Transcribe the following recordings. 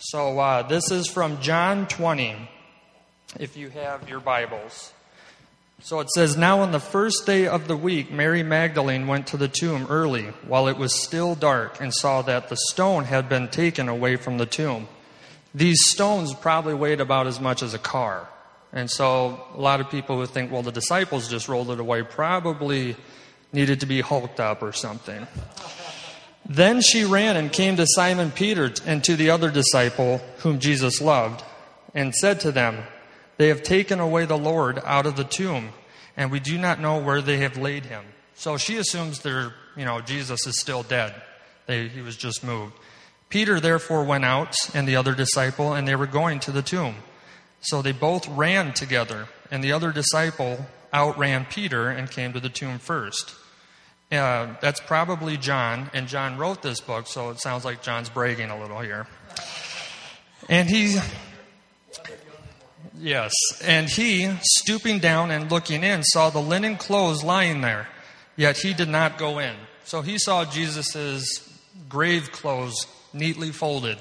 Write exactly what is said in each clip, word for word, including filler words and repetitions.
So uh, this is from John twenty, if you have your Bibles. So it says, "Now on the first day of the week, Mary Magdalene went to the tomb early, while it was still dark, and saw that the stone had been taken away from the tomb." These stones probably weighed about as much as a car. And so a lot of people would think, well, the disciples just rolled it away, probably needed to be hulked up or something. Then she ran and came to Simon Peter and to the other disciple whom Jesus loved, and said to them, "They have taken away the Lord out of the tomb, and we do not know where they have laid him." So she assumes they're, you know, Jesus is still dead. They, he was just moved. Peter therefore went out, and the other disciple, and they were going to the tomb. So they both ran together, and the other disciple outran Peter and came to the tomb first. Uh, that's probably John, and John wrote this book, so it sounds like John's bragging a little here. And he, yes, and he, stooping down and looking in, saw the linen clothes lying there, yet he did not go in. So he saw Jesus' grave clothes neatly folded.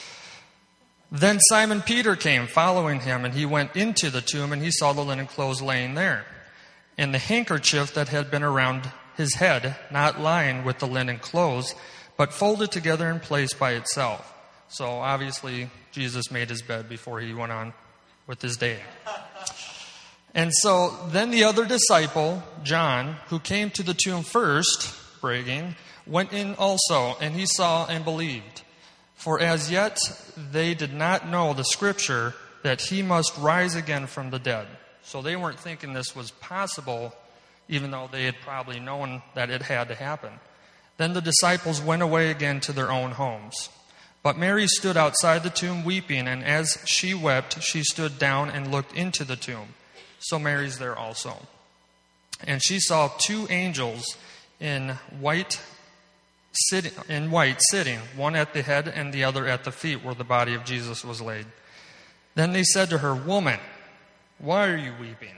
Then Simon Peter came, following him, and he went into the tomb, and he saw the linen clothes laying there, and the handkerchief that had been around his head, not lying with the linen clothes, but folded together in place by itself. So obviously Jesus made his bed before he went on with his day. And so then the other disciple, John, who came to the tomb first, bragging, went in also, and he saw and believed. For as yet they did not know the scripture that he must rise again from the dead. So they weren't thinking this was possible, even though they had probably known that it had to happen. Then the disciples went away again to their own homes. But Mary stood outside the tomb weeping, and as she wept, she stood down and looked into the tomb. So Mary's there also. And she saw two angels in white sitting, in white sitting, one at the head and the other at the feet where the body of Jesus was laid. Then they said to her, "Woman, why are you weeping?"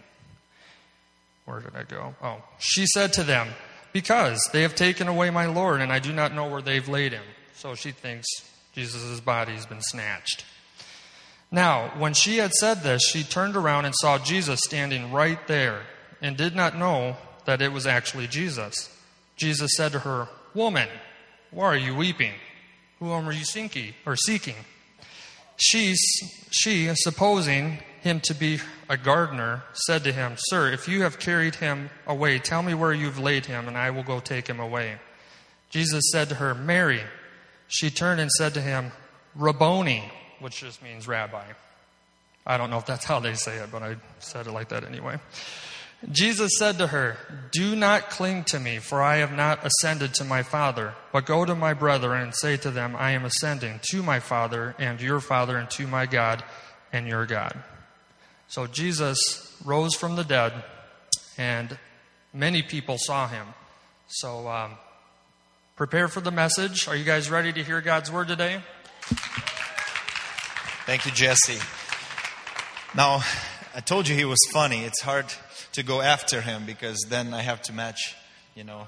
Where did I go? Oh, she said to them, "Because they have taken away my Lord, and I do not know where they've laid him." So she thinks Jesus' body has been snatched. Now, when she had said this, she turned around and saw Jesus standing right there, and did not know that it was actually Jesus. Jesus said to her, "Woman, why are you weeping? Whom are you seeking?" Or seeking? She, she, supposing him to be a gardener, said to him, "Sir, if you have carried him away, tell me where you've laid him, and I will go take him away." Jesus said to her, "Mary." She turned and said to him, "Rabboni," which just means rabbi. I don't know if that's how they say it, but I said it like that anyway. Jesus said to her, "Do not cling to me, for I have not ascended to my Father, but go to my brethren and say to them, I am ascending to my Father and your Father, and to my God and your God." So Jesus rose from the dead, and many people saw him. So um, prepare for the message. Are you guys ready to hear God's word today? Thank you, Jesse. Now, I told you he was funny. It's hard to go after him because then I have to match, you know.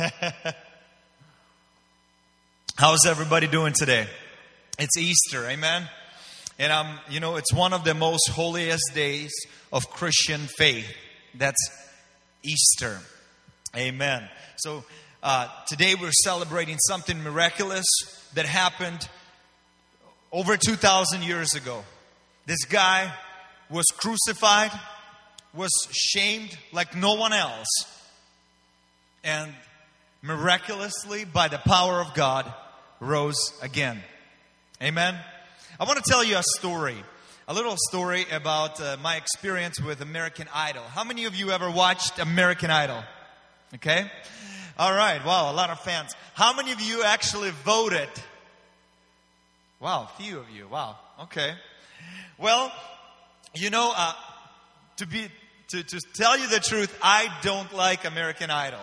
How's everybody doing today? It's Easter, amen? And, um, you know, it's one of the most holiest days of Christian faith. That's Easter. Amen. So uh, today we're celebrating something miraculous that happened over two thousand years ago. This guy was crucified, was shamed like no one else, and miraculously, by the power of God, rose again. Amen. I want to tell you a story, a little story about uh, my experience with American Idol. How many of you ever watched American Idol? Okay. All right. Wow, a lot of fans. How many of you actually voted? Wow, a few of you. Wow. Okay. Well, you know, uh, to be to, to tell you the truth, I don't like American Idol.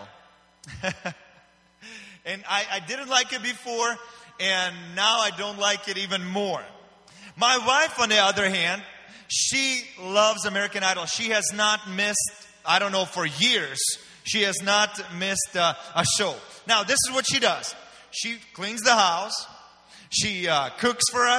And I, I didn't like it before, and now I don't like it even more. My wife, on the other hand, she loves American Idol. She has not missed, I don't know, for years, she has not missed uh, a show. Now, this is what she does. She cleans the house. She uh, cooks for us.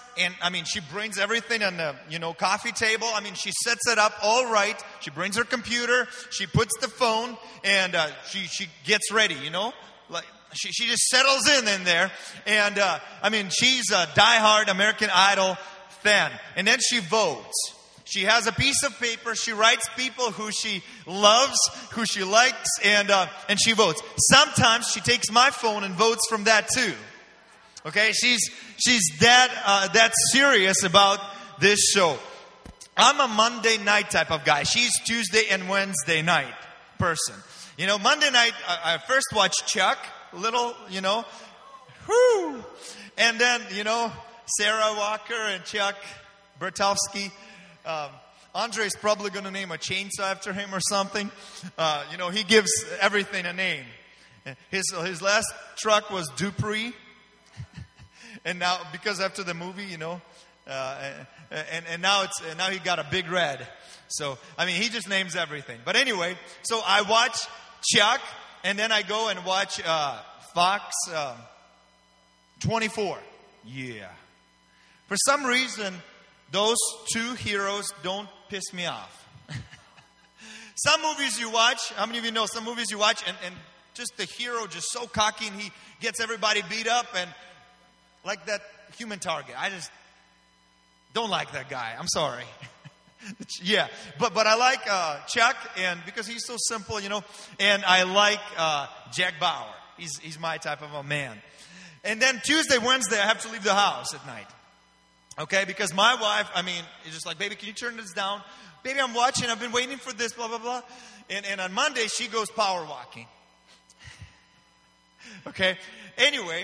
and I mean, she brings everything on the, you know, coffee table. I mean, she sets it up all right. She brings her computer. She puts the phone, and uh, she she gets ready. You know, like she she just settles in in there. And uh, I mean, she's a diehard American Idol fan. And then she votes. She has a piece of paper. She writes people who she loves, who she likes, and uh, and she votes. Sometimes she takes my phone and votes from that too. Okay, she's she's that uh, that serious about this show. I'm a Monday night type of guy. She's Tuesday and Wednesday night person. You know, Monday night I, I first watched Chuck, little, you know, whoo, and then you know Sarah Walker and Chuck Bertowski. Um, Andre's probably going to name a chainsaw after him or something. Uh, you know, he gives everything a name. His his last truck was Dupree. And now, because after the movie, you know, uh, and, and now it's and now he got a big red. So, I mean, he just names everything. But anyway, so I watch Chuck, and then I go and watch uh, Fox uh, twenty-four. Yeah. For some reason, those two heroes don't piss me off. Some movies you watch, how many of you know some movies you watch and, and just the hero just so cocky and he gets everybody beat up and like that Human Target. I just don't like that guy. I'm sorry. Yeah, but but I like uh, Chuck and because he's so simple, you know, and I like uh, Jack Bauer. He's he's my type of a man. And then Tuesday, Wednesday, I have to leave the house at night. Okay, because my wife, I mean, is just like, baby, can you turn this down? Baby, I'm watching. I've been waiting for this, blah, blah, blah. And, and on Monday, she goes power walking. Okay, anyway,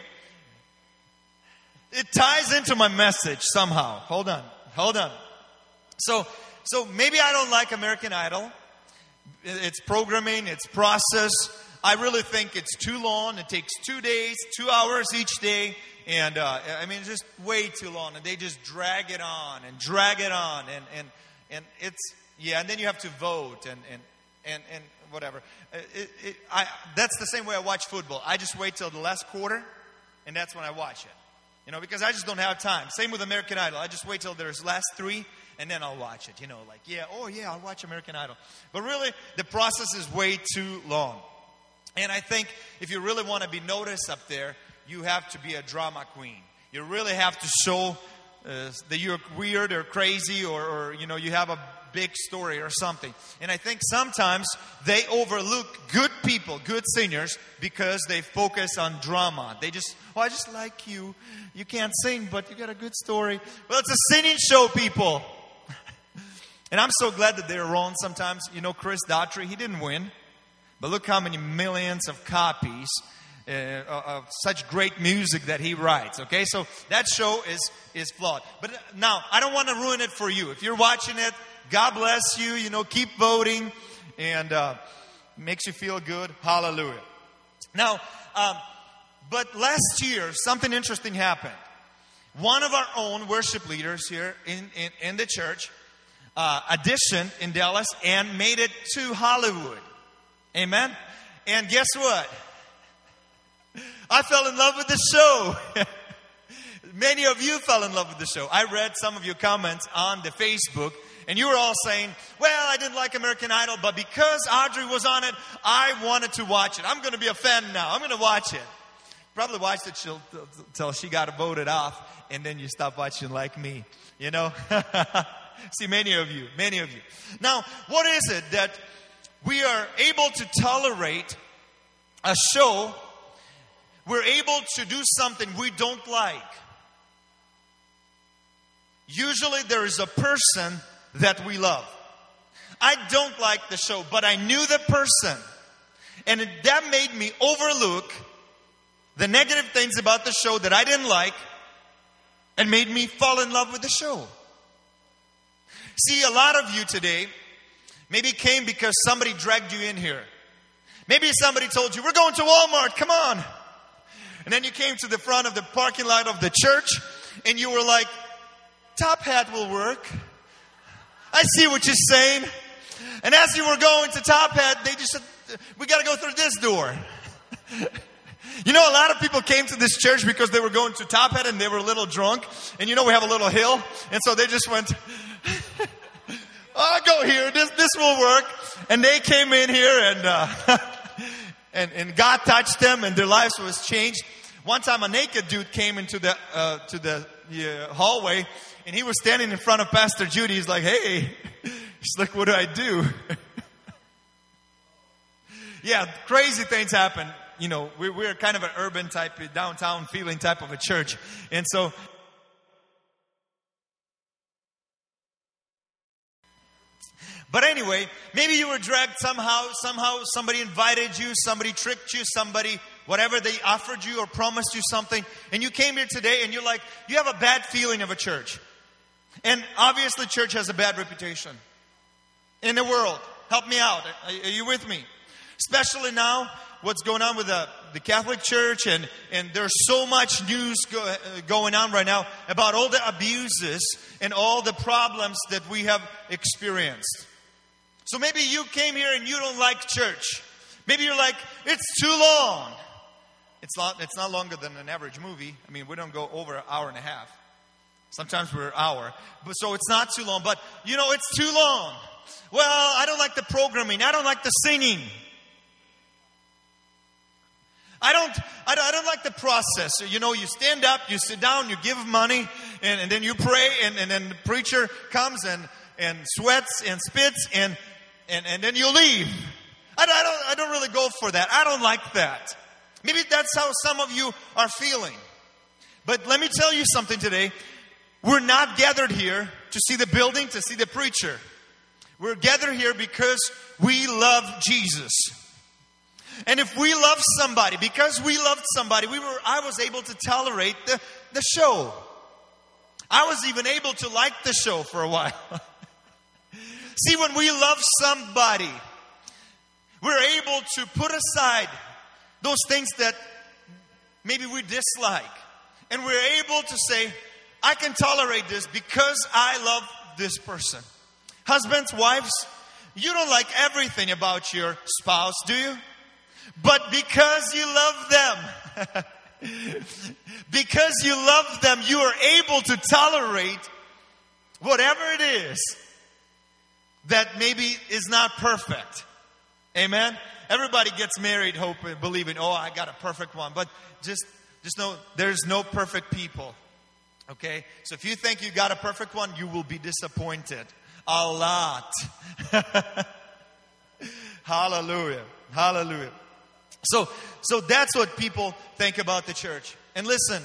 it ties into my message somehow. Hold on, hold on. So, so maybe I don't like American Idol. It's programming, it's process. I really think it's too long. It takes two days, two hours each day. And, uh, I mean, it's just way too long. And they just drag it on and drag it on. And, and, and it's, yeah, and then you have to vote and, and, and, and whatever. It, it, I, that's the same way I watch football. I just wait till the last quarter, and that's when I watch it. You know, because I just don't have time. Same with American Idol. I just wait till there's last three, and then I'll watch it. You know, like, yeah, oh, yeah, I'll watch American Idol. But really, the process is way too long. And I think if you really want to be noticed up there, you have to be a drama queen. You really have to show uh, that you're weird or crazy or, or, you know, you have a big story or something. And I think sometimes they overlook good people, good singers, because they focus on drama. They just, oh, I just like you. You can't sing, but you got a good story. Well, it's a singing show, people. And I'm so glad that they're wrong sometimes. You know, Chris Daughtry, he didn't win. But look how many millions of copies Uh, of such great music that he writes. Okay, so that show is is flawed. But now, I don't want to ruin it for you. If you're watching it, God bless you. You know, keep voting, and uh, makes you feel good. Hallelujah. Now, um, but last year, something interesting happened. One of our own worship leaders here in in, in the church uh, auditioned in Dallas and made it to Hollywood. Amen. And guess what? I fell in love with the show. Many of you fell in love with the show. I read some of your comments on the Facebook, and you were all saying, well, I didn't like American Idol, but because Audrey was on it, I wanted to watch it. I'm going to be a fan now. I'm going to watch it. Probably watched it till, till she got voted off, and then you stopped watching like me. You know? See, many of you, many of you. Now, what is it that we are able to tolerate a show? We're able to do something we don't like. Usually there is a person that we love. I don't like the show, but I knew the person. And it, that made me overlook the negative things about the show that I didn't like and made me fall in love with the show. See, a lot of you today maybe came because somebody dragged you in here. Maybe somebody told you, we're going to Walmart, come on. And then you came to the front of the parking lot of the church and you were like, Top Hat will work. I see what you're saying. And as you were going to Top Hat, they just said, we got to go through this door. You know, a lot of people came to this church because they were going to Top Hat and they were a little drunk. And you know, we have a little hill. And so they just went, oh, I'll go here. This, this will work. And they came in here and, uh, and, and God touched them and their lives was changed. One time a naked dude came into the, uh, to the uh, hallway and he was standing in front of Pastor Judy. He's like, hey, he's like, what do I do? Yeah, crazy things happen. You know, we're, we're kind of an urban type, downtown feeling type of a church. And so, but anyway, maybe you were dragged somehow, somehow somebody invited you, somebody tricked you, somebody, whatever, they offered you or promised you something. And you came here today and you're like, you have a bad feeling of a church. And obviously church has a bad reputation in the world. Help me out. Are, are you with me? Especially now, what's going on with the, the Catholic Church, and, and there's so much news go, uh, going on right now about all the abuses and all the problems that we have experienced. So maybe you came here and you don't like church. Maybe you're like, it's too long. It's not, it's not longer than an average movie. I mean, we don't go over an hour and a half. Sometimes we're an hour. But so it's not too long. But, you know, it's too long. Well, I don't like the programming. I don't like the singing. I don't, I don't, I don't like the process. You know, you stand up, you sit down, you give money, and, and then you pray, and, and then the preacher comes and, and sweats and spits, and, and, and then you leave. I, I, don't, I don't really go for that. I don't like that. Maybe that's how some of you are feeling. But let me tell you something today. We're not gathered here to see the building, to see the preacher. We're gathered here because we love Jesus. And if we love somebody, because we loved somebody, we were, I was able to tolerate the, the show. I was even able to like the show for a while. See, when we love somebody, we're able to put aside those things that maybe we dislike. And we're able to say, I can tolerate this because I love this person. Husbands, wives, you don't like everything about your spouse, do you? But because you love them, because you love them, you are able to tolerate whatever it is that maybe is not perfect. Amen? Everybody gets married hoping, believing, oh, I got a perfect one. But just, just know there's no perfect people. Okay? So if you think you got a perfect one, you will be disappointed. A lot. Hallelujah. Hallelujah. So, so that's what people think about the church. And listen,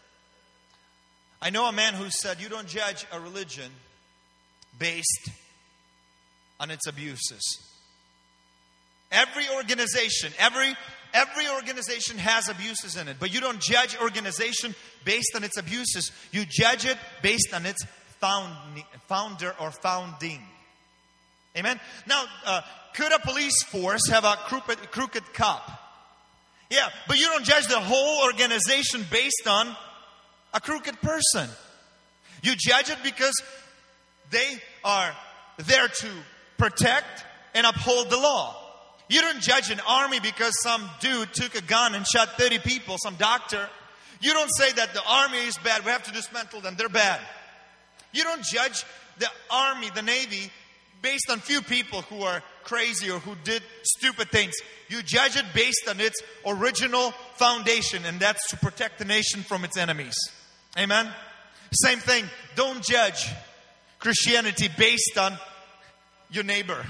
I know a man who said, you don't judge a religion based on its abuses. Every organization, every, every organization has abuses in it. But you don't judge organization based on its abuses. You judge it based on its found, founder or founding. Amen? Now, uh, could a police force have a crooked, crooked cop? Yeah, but you don't judge the whole organization based on a crooked person. You judge it because they are there to protect and uphold the law. You don't judge an army because some dude took a gun and shot thirty people, some doctor. You don't say that the army is bad, we have to dismantle them, they're bad. You don't judge the army, the Navy, based on few people who are crazy or who did stupid things. You judge it based on its original foundation, and that's to protect the nation from its enemies. Amen? Same thing. Don't judge Christianity based on your neighbor.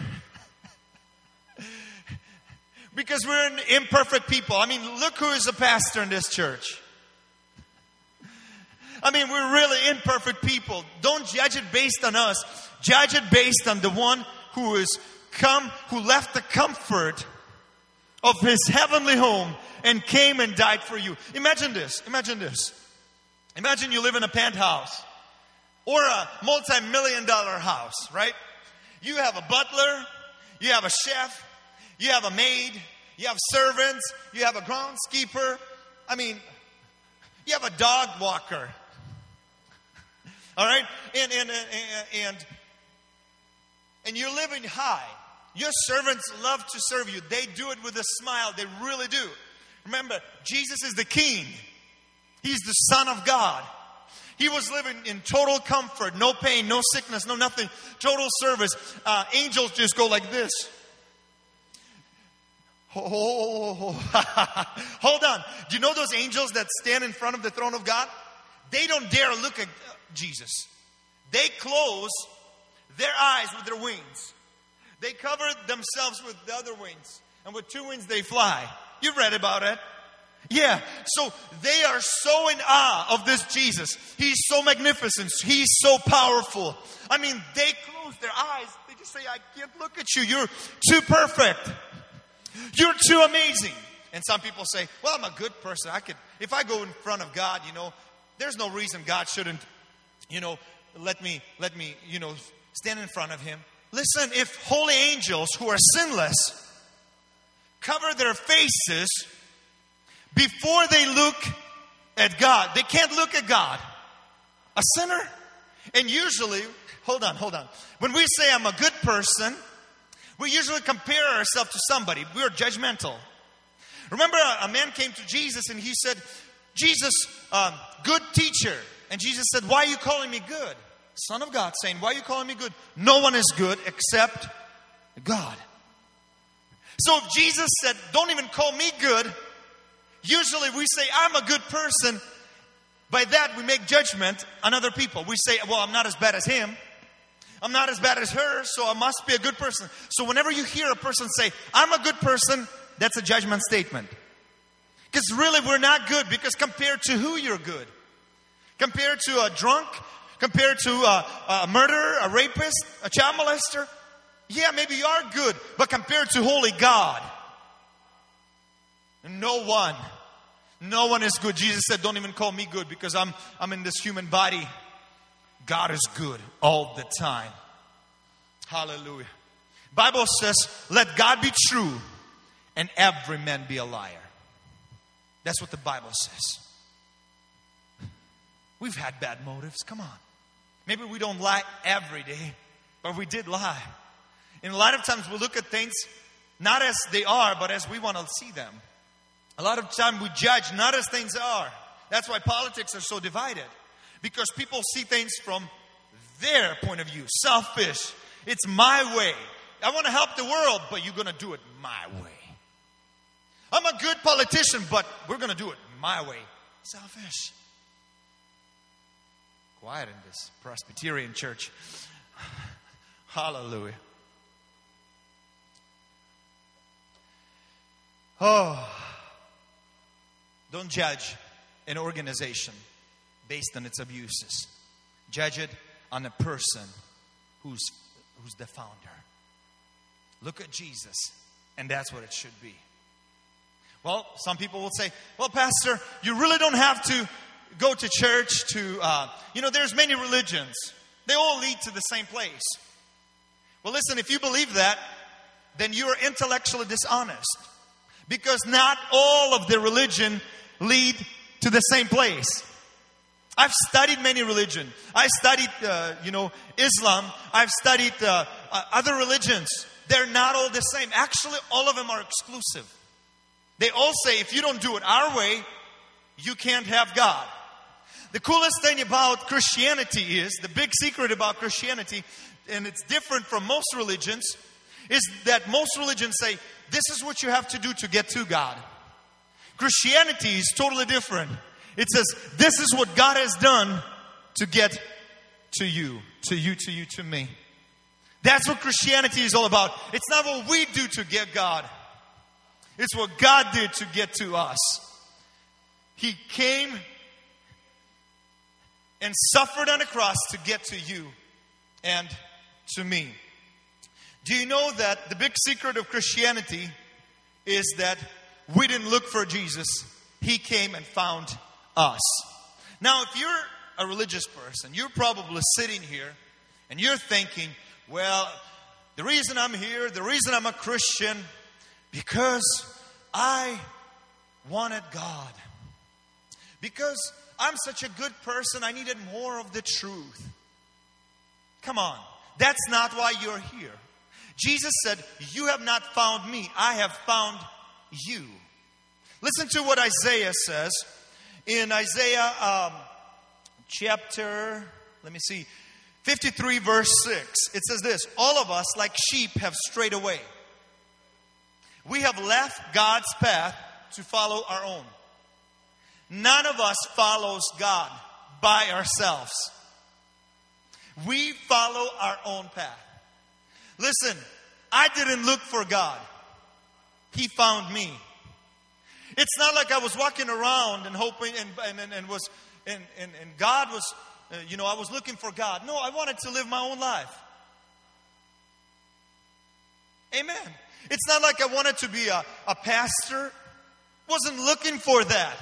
Because we're an imperfect people. I mean, look who is a pastor in this church. I mean, we're really imperfect people. Don't judge it based on us. Judge it based on the one who is come, who left the comfort of his heavenly home and came and died for you. Imagine this. Imagine this. Imagine you live in a penthouse or a multi-million dollar house, right? You have a butler, you have a chef, you have a maid, you have servants, you have a groundskeeper. I mean, you have a dog walker. All right? And, and, and, and, and you're living high. Your servants love to serve you. They do it with a smile. They really do. Remember, Jesus is the King. He's the Son of God. He was living in total comfort, no pain, no sickness, no nothing, total service. Uh, angels just go like this. Oh, hold on. Do you know those angels that stand in front of the throne of God? They don't dare look at Jesus. They close their eyes with their wings. They cover themselves with the other wings. And with two wings they fly. You've read about it. Yeah. So they are so in awe of this Jesus. He's so magnificent. He's so powerful. I mean, they close their eyes. They just say, I can't look at you. You're too perfect. You're too amazing. And some people say, well, I'm a good person. I could, if I go in front of God, you know, there's no reason God shouldn't, you know, let me, let me, you know, stand in front of Him. Listen, if holy angels who are sinless cover their faces before they look at God, they can't look at God. A sinner? And usually, hold on, hold on. When we say I'm a good person, we usually compare ourselves to somebody. We're judgmental. Remember, a, a man came to Jesus and he said, Jesus, um, good teacher. And Jesus said, why are you calling me good? Son of God saying, why are you calling me good? No one is good except God. So if Jesus said, don't even call me good, usually we say, I'm a good person. By that, we make judgment on other people. We say, well, I'm not as bad as him. I'm not as bad as her, so I must be a good person. So whenever you hear a person say, I'm a good person, that's a judgment statement. Because really, we're not good, because compared to who you're good? Compared to a drunk? Compared to a, a murderer, a rapist, a child molester? Yeah, maybe you are good, but compared to holy God, no one, no one is good. Jesus said, don't even call me good, because I'm, I'm in this human body. God is good all the time. Hallelujah. Bible says, let God be true and every man be a liar. That's what the Bible says. We've had bad motives. Come on. Maybe we don't lie every day, but we did lie. And a lot of times we look at things not as they are, but as we want to see them. A lot of time we judge not as things are. That's why politics are so divided. Because people see things from their point of view. Selfish. It's my way. I want to help the world, but you're going to do it my way. I'm a good politician, but we're going to do it my way. Selfish. Quiet in this Presbyterian church. Hallelujah. Oh. Don't judge an organization based on its abuses. Judge it on a person who's, who's the founder. Look at Jesus, and that's what it should be. Well, some people will say, well, Pastor, you really don't have to go to church to, uh, you know, there's many religions. They all lead to the same place. Well, listen, if you believe that, then you are intellectually dishonest. Because not all of the religion lead to the same place. I've studied many religions. I studied, uh, you know, Islam. I've studied uh, uh, other religions. They're not all the same. Actually, all of them are exclusive. They all say, if you don't do it our way, you can't have God. The coolest thing about Christianity is, the big secret about Christianity, and it's different from most religions, is that most religions say, this is what you have to do to get to God. Christianity is totally different. It says, this is what God has done to get to you, to you, to you, to me. That's what Christianity is all about. It's not what we do to get God. It's what God did to get to us. He came and suffered on a cross to get to you and to me. Do you know that the big secret of Christianity is that we didn't look for Jesus. He came and found us. Now, if you're a religious person, you're probably sitting here and you're thinking, well, the reason I'm here, the reason I'm a Christian, because I wanted God. Because I'm such a good person, I needed more of the truth. Come on. That's not why you're here. Jesus said, you have not found me, I have found you. Listen to what Isaiah says. In Isaiah um, chapter, let me see, fifty-three verse six. It says this: all of us like sheep have strayed away. We have left God's path to follow our own. None of us follows God by ourselves. We follow our own path. Listen, I didn't look for God. He found me. It's not like I was walking around and hoping and and, and was and, and, and God was, uh, you know, I was looking for God. No, I wanted to live my own life. Amen. It's not like I wanted to be a, a pastor. Wasn't looking for that.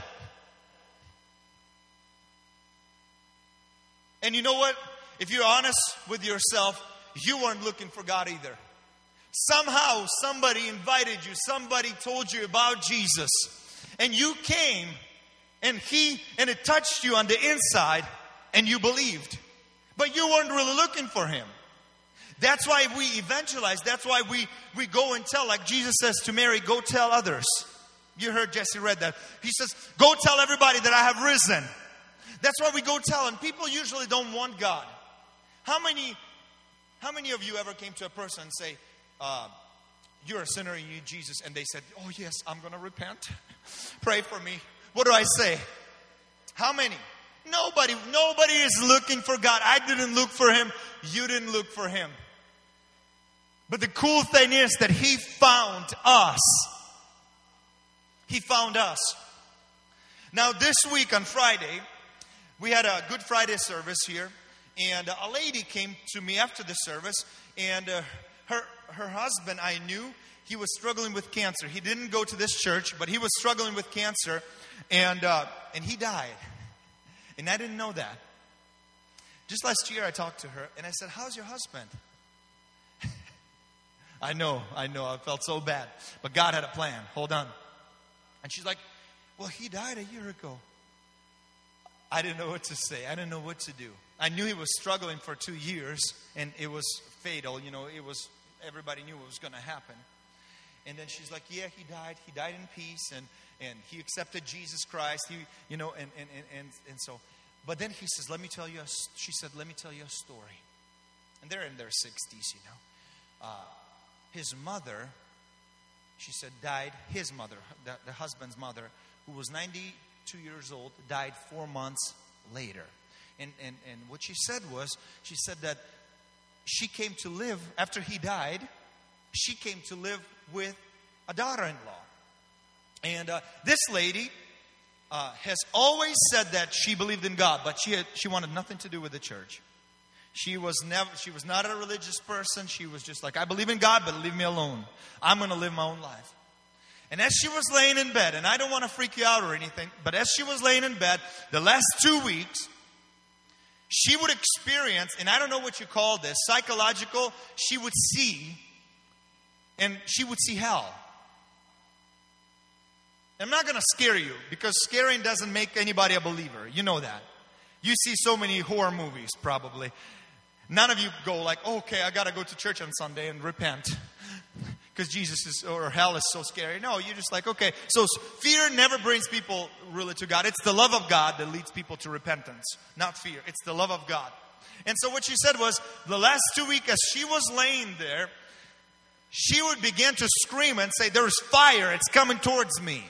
And you know what? If you're honest with yourself, you weren't looking for God either. Somehow somebody invited you, somebody told you about Jesus, and you came and he and it touched you on the inside and you believed. But you weren't really looking for him. That's why we evangelize. That's why we, we go and tell, like Jesus says to Mary, go tell others. You heard Jesse read that. He says, go tell everybody that I have risen. That's why we go tell. And people usually don't want God. How many, how many of you ever came to a person and say, uh, you're a sinner and you need Jesus? And they said, oh yes, I'm going to repent. Pray for me. What do I say? How many? Nobody. Nobody is looking for God. I didn't look for him. You didn't look for him. But the cool thing is that he found us. He found us. Now this week on Friday, we had a Good Friday service here. And a lady came to me after the service. And uh, her, her husband, I knew, he was struggling with cancer. He didn't go to this church, but he was struggling with cancer. And, uh, and he died. And I didn't know that. Just last year I talked to her and I said, how's your husband? I know, I know, I felt so bad. But God had a plan. Hold on. And she's like, well, he died a year ago. I didn't know what to say. I didn't know what to do. I knew he was struggling for two years and it was fatal. You know, it was, everybody knew what was going to happen. And then she's like, yeah, he died. He died in peace and, and he accepted Jesus Christ. He, you know, and, and, and, and, and so, but then he says, let me tell you, a, she said, let me tell you a story. And they're in their sixties, you know. Uh, his mother, she said, died, his mother, the, the husband's mother, who was ninety-two years old, died four months later. And, and, and what she said was, she said that she came to live, after he died, she came to live with a daughter-in-law. And uh, this lady uh, has always said that she believed in God, but she had, she wanted nothing to do with the church. She was never. She was not a religious person. She was just like, I believe in God, but leave me alone. I'm going to live my own life. And as she was laying in bed, and I don't want to freak you out or anything, but as she was laying in bed, the last two weeks, she would experience, and I don't know what you call this, psychological, she would see, and she would see hell. I'm not going to scare you, because scaring doesn't make anybody a believer. You know that. You see so many horror movies, probably. None of you go like, oh, okay, I got to go to church on Sunday and repent because Jesus is, or hell is so scary. No, you're just like, okay. So fear never brings people really to God. It's the love of God that leads people to repentance, not fear. It's the love of God. And so what she said was, the last two weeks as she was laying there, she would begin to scream and say, there's fire, it's coming towards me.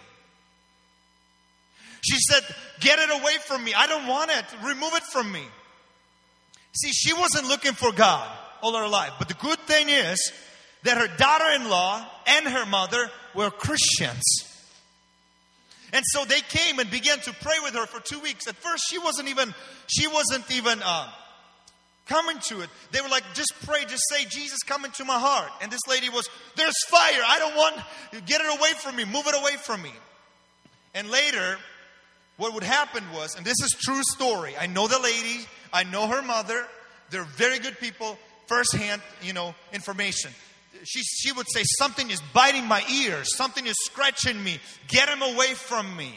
She said, get it away from me. I don't want it. Remove it from me. See, she wasn't looking for God all her life. But the good thing is that her daughter-in-law and her mother were Christians. And so they came and began to pray with her for two weeks. At first, she wasn't even, she wasn't even uh, coming to it. They were like, just pray, just say, Jesus, come into my heart. And this lady was, there's fire. I don't want, get it away from me. Move it away from me. And later, what would happen was, and this is true story. I know the lady. I know her mother. They're very good people. Firsthand, you know, information. She, she would say, something is biting my ears. Something is scratching me. Get him away from me.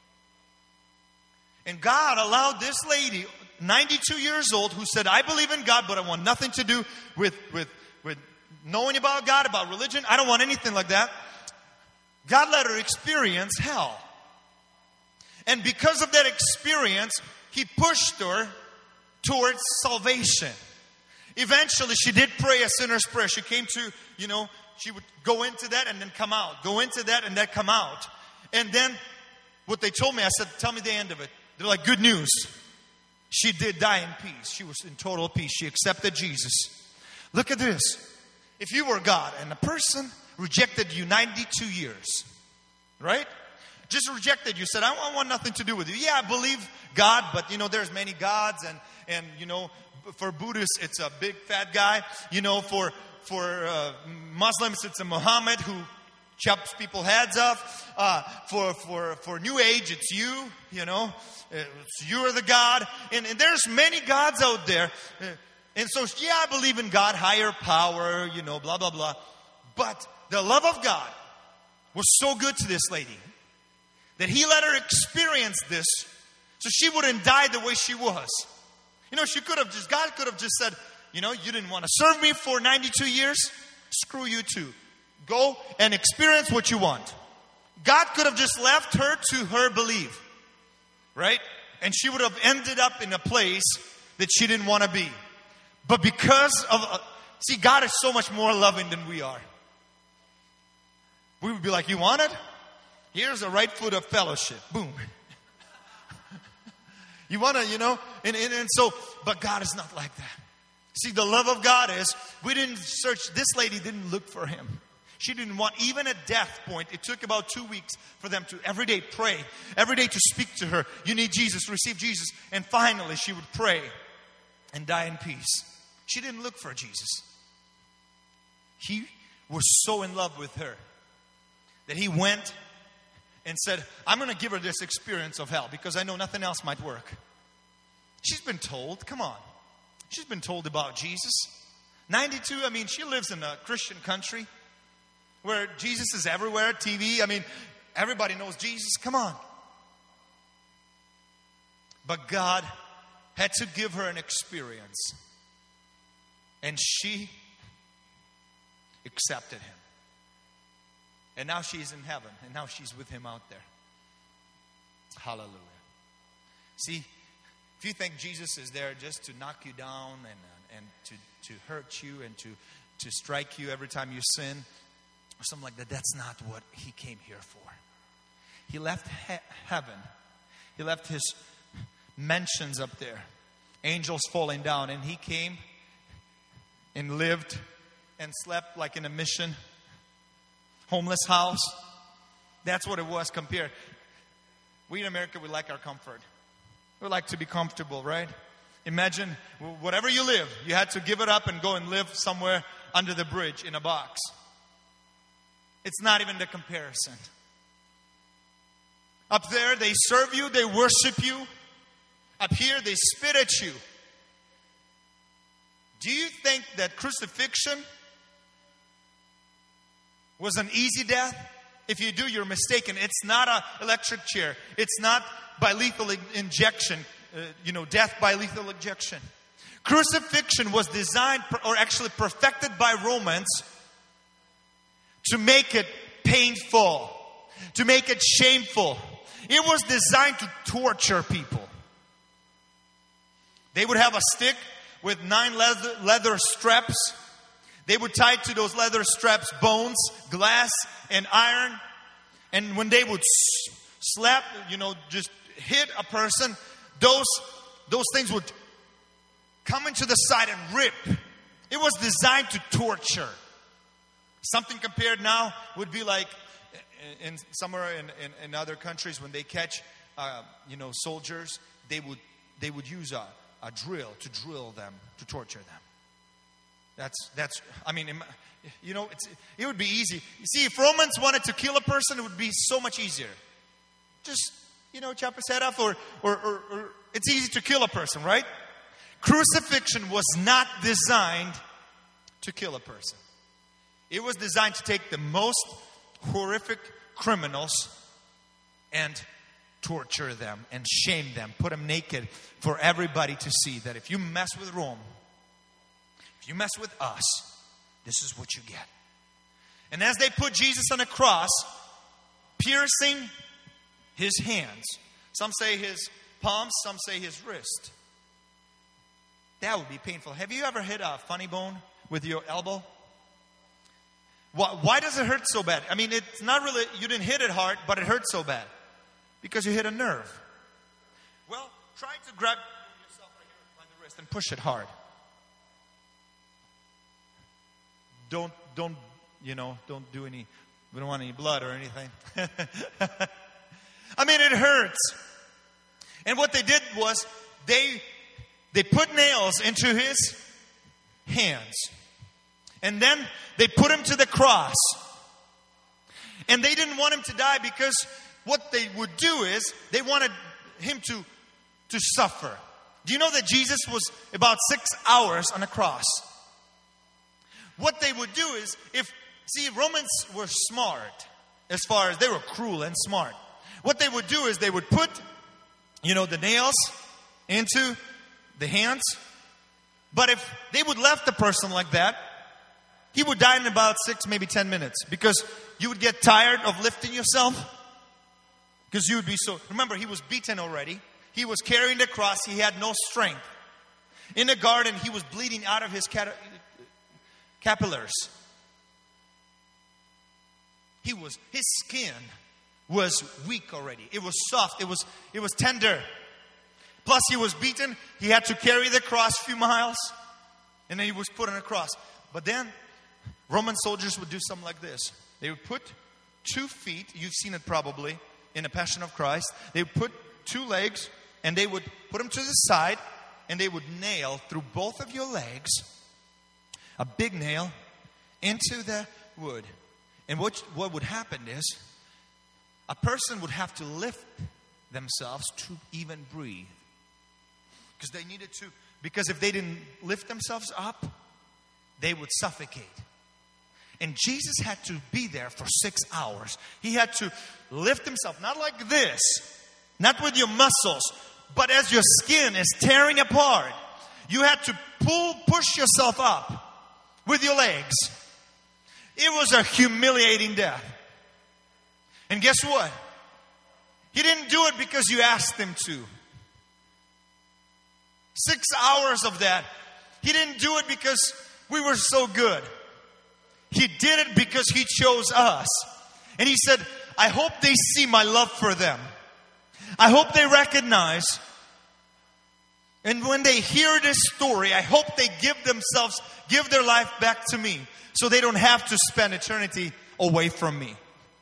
And God allowed this lady, ninety-two years old, who said, I believe in God, but I want nothing to do with, with, with knowing about God, about religion. I don't want anything like that. God let her experience hell. And because of that experience, He pushed her towards salvation. Eventually, she did pray a sinner's prayer. She came to, you know, she would go into that and then come out. Go into that and then come out. And then what they told me, I said, tell me the end of it. They're like, good news. She did die in peace. She was in total peace. She accepted Jesus. Look at this. If you were God and a person rejected you ninety-two years, right? Just rejected you, said, I want nothing to do with you. Yeah, I believe God, but you know, there's many gods, and, and you know, for Buddhists, it's a big fat guy. You know, for for uh, Muslims, it's a Muhammad who chops people's heads off. Uh, for for for New Age, it's you. You know, it's, you are the God, and, and there's many gods out there. And so, yeah, I believe in God, higher power. You know, blah blah blah. But the love of God was so good to this lady that He let her experience this, so she wouldn't die the way she was. You know, she could have just, God could have just said, you know, you didn't want to serve me for ninety-two years. Screw you too. Go and experience what you want. God could have just left her to her belief. Right? And she would have ended up in a place that she didn't want to be. But because of, uh, see, God is so much more loving than we are. We would be like, you want it? Here's a right foot of fellowship. Boom. You want to, you know, and, and, and so, but God is not like that. See, the love of God is, we didn't search, this lady didn't look for Him. She didn't want, even at death point, it took about two weeks for them to every day pray, every day to speak to her. You need Jesus, receive Jesus. And finally, she would pray and die in peace. She didn't look for Jesus. He was so in love with her that He went and said, I'm going to give her this experience of hell because I know nothing else might work. She's been told, come on. She's been told about Jesus. ninety-two, I mean, she lives in a Christian country where Jesus is everywhere, T V. I mean, everybody knows Jesus. Come on. But God had to give her an experience. And she accepted Him. And now she's in heaven. And now she's with Him out there. Hallelujah. See, if you think Jesus is there just to knock you down and, uh, and to, to hurt you and to, to strike you every time you sin or something like that, that's not what He came here for. He left he- heaven. He left His mansions up there. Angels falling down. And He came and lived and slept like in a mission. Homeless house. That's what it was compared. We in America, we like our comfort. We like to be comfortable, right? Imagine whatever you live, you had to give it up and go and live somewhere under the bridge in a box. It's not even the comparison. Up there, they serve you, they worship you. Up here, they spit at you. Do you think that crucifixion was an easy death? If you do, you're mistaken. It's not an electric chair. It's not by lethal injection, uh, you know, death by lethal injection. Crucifixion was designed, or actually perfected by Romans, to make it painful, to make it shameful. It was designed to torture people. They would have a stick with nine leather, leather straps. They would tie to those leather straps bones, glass, and iron. And when they would slap, you know, just hit a person, those, those things would come into the side and rip. It was designed to torture. Something compared now would be like in somewhere in, in, in other countries when they catch, uh, you know, soldiers, they would they would use a, a drill to drill them, to torture them. That's, that's, I mean, you know, it's, it would be easy. You see, if Romans wanted to kill a person, it would be so much easier. Just, you know, chop his head off, or, or, or, or it's easy to kill a person, right? Crucifixion was not designed to kill a person. It was designed to take the most horrific criminals and torture them and shame them, put them naked for everybody to see that if you mess with Rome, you mess with us, this is what you get. And as they put Jesus on a cross, piercing his hands. Some say his palms, some say his wrist. That would be painful. Have you ever hit a funny bone with your elbow? Why, why does it hurt so bad? I mean, it's not really, you didn't hit it hard, but it hurts so bad. Because you hit a nerve. Well, try to grab yourself right here by the wrist and push it hard. Don't, don't, you know, don't do any, we don't want any blood or anything. I mean, it hurts. And what they did was, they, they put nails into his hands. And then they put him to the cross. And they didn't want him to die because what they would do is, they wanted him to, to suffer. Do you know that Jesus was about six hours on a cross? What they would do is, if, see, Romans were smart as far as they were cruel and smart. What they would do is they would put, you know, the nails into the hands. But if they would left the person like that, he would die in about six, maybe ten minutes. Because you would get tired of lifting yourself. Because you would be so, remember, he was beaten already. He was carrying the cross. He had no strength. In the garden, he was bleeding out of his cat- capillaries. He was, his skin was weak already. It was soft. It was, it was tender. Plus, he was beaten. He had to carry the cross a few miles. And then he was put on a cross. But then, Roman soldiers would do something like this. They would put two feet. You've seen it probably in the Passion of Christ. They would put two legs. And they would put them to the side. And they would nail through both of your legs a big nail into the wood. And what, what would happen is, a person would have to lift themselves to even breathe. Because they needed to, because if they didn't lift themselves up, they would suffocate. And Jesus had to be there for six hours. He had to lift himself, not like this, not with your muscles, but as your skin is tearing apart. You had to pull, push yourself up with your legs. It was a humiliating death. And guess what? He didn't do it because you asked him to. Six hours of that. He didn't do it because we were so good. He did it because he chose us. And he said, I hope they see my love for them. I hope they recognize. And when they hear this story, I hope they give themselves, give their life back to me. So they don't have to spend eternity away from me.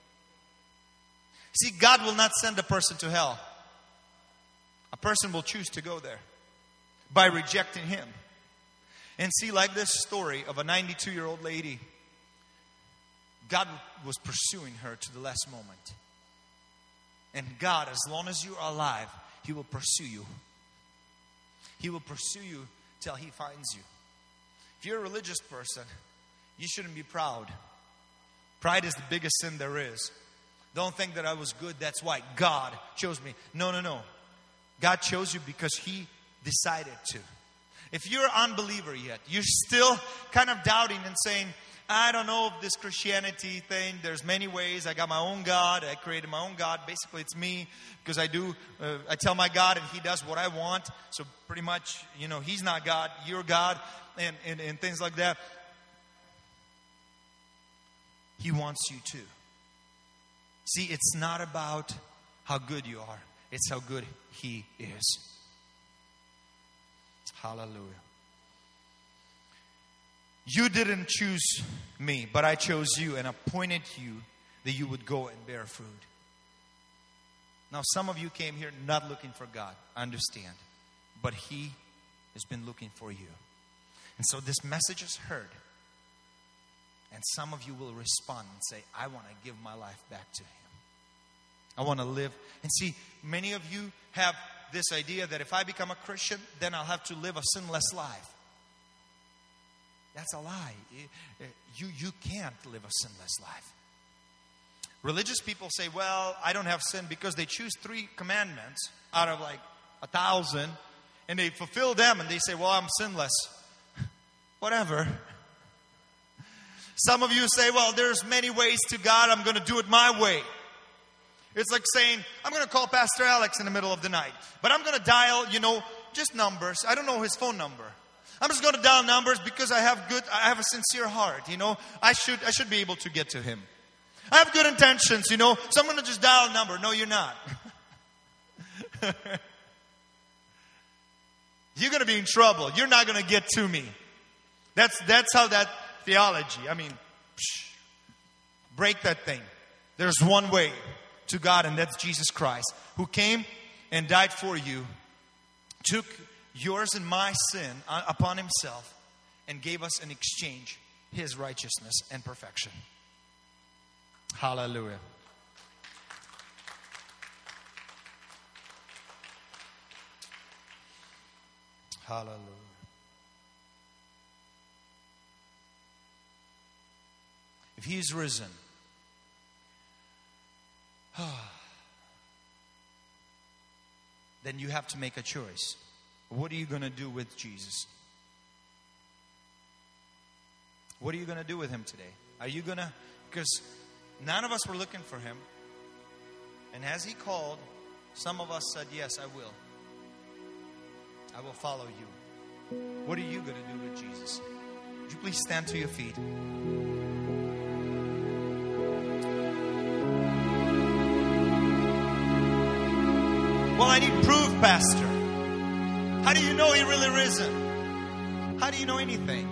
See, God will not send a person to hell. A person will choose to go there by rejecting him. And see, like this story of a ninety-two-year-old lady, God was pursuing her to the last moment. And God, as long as you are alive, he will pursue you. He will pursue you till he finds you. If you're a religious person, you shouldn't be proud. Pride is the biggest sin there is. Don't think that I was good, that's why God chose me. No, no, no. God chose you because he decided to. If you're an unbeliever yet, you're still kind of doubting and saying, I don't know if this Christianity thing, there's many ways. I got my own God. I created my own God. Basically, it's me because I do, uh, I tell my God and he does what I want. So pretty much, you know, he's not God, you're God, and, and, and things like that. He wants you to. See, it's not about how good you are. It's how good he is. Hallelujah. You didn't choose me, but I chose you and appointed you that you would go and bear fruit. Now, some of you came here not looking for God. I understand. But he has been looking for you. And so this message is heard. And some of you will respond and say, I want to give my life back to him. I want to live. And see, many of you have this idea that if I become a Christian, then I'll have to live a sinless life. That's a lie. You, you can't live a sinless life. Religious people say, well, I don't have sin because they choose three commandments out of like a thousand. And they fulfill them and they say, well, I'm sinless. Whatever. Some of you say, well, there's many ways to God. I'm going to do it my way. It's like saying, I'm going to call Pastor Alex in the middle of the night. But I'm going to dial, you know, just numbers. I don't know his phone number. I'm just going to dial numbers because I have good, I have a sincere heart, you know. I should, I should be able to get to him. I have good intentions, you know. So I'm going to just dial a number. No, you're not. You're going to be in trouble. You're not going to get to me. That's, that's how that theology, I mean, psh, break that thing. There's one way to God, and that's Jesus Christ, who came and died for you, took yours and my sin upon himself, and gave us in exchange his righteousness and perfection. Hallelujah. Hallelujah. If he is risen, then you have to make a choice. What are you going to do with Jesus? What are you going to do with him today? Are you going to, because none of us were looking for him. And as he called, some of us said, yes, I will. I will follow you. What are you going to do with Jesus? Would you please stand to your feet? Well, I need proof, Pastor. How do you know he really risen? How do you know anything?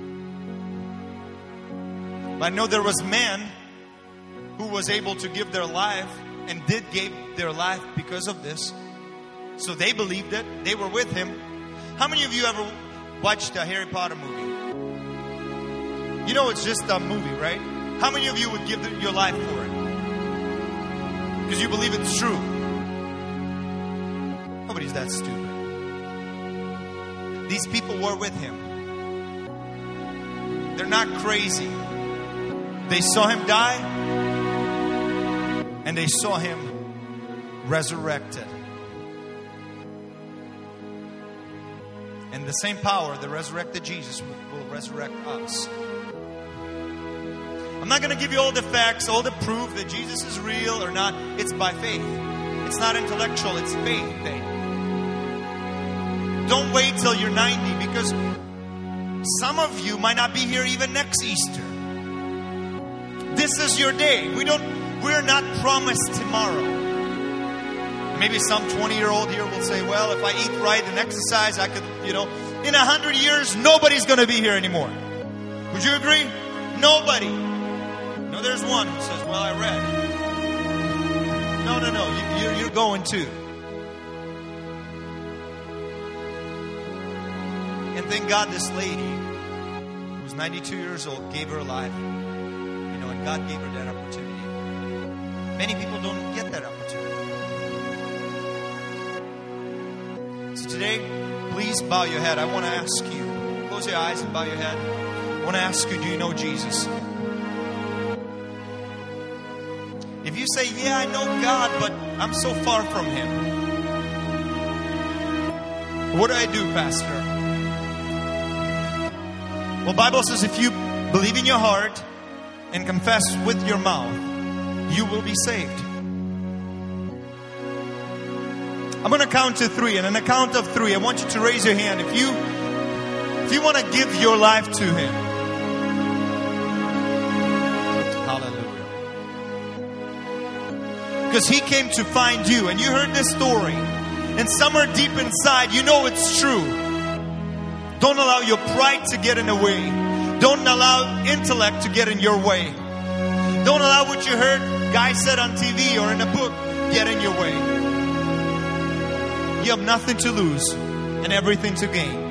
But I know there was men who was able to give their life and did give their life because of this. So they believed it. They were with him. How many of you ever watched a Harry Potter movie? You know it's just a movie, right? How many of you would give your life for it? Because you believe it's true. Nobody's that stupid. These people were with him. They're not crazy. They saw him die, and they saw him resurrected. And the same power that resurrected Jesus will resurrect us. I'm not going to give you all the facts, all the proof that Jesus is real or not. It's by faith. It's not intellectual, it's faith thing. Don't wait till you're ninety, because some of you might not be here even next Easter. This is your day. We don't, we're not promised tomorrow. Maybe some twenty-year-old here will say, well, if I eat right and exercise, I could, you know, in a hundred years, nobody's going to be here anymore. Would you agree? Nobody. No, there's one who says, well, I read. No, no, no. You, you're, you're going too. And thank God this lady, who was ninety-two years old, gave her life. You know, and God gave her that opportunity. Many people don't get that opportunity. So today, please bow your head. I want to ask you, close your eyes and bow your head. I want to ask you, do you know Jesus? If you say, yeah, I know God, but I'm so far from him. What do I do, Pastor? Well, the Bible says if you believe in your heart and confess with your mouth, you will be saved. I'm going to count to three, and on the count of three, I want you to raise your hand. If you, if you want to give your life to him. Hallelujah. Because he came to find you, and you heard this story, and somewhere deep inside, you know it's true. Don't allow your pride to get in the way. Don't allow intellect to get in your way. Don't allow what you heard guys said on T V or in a book get in your way. You have nothing to lose and everything to gain.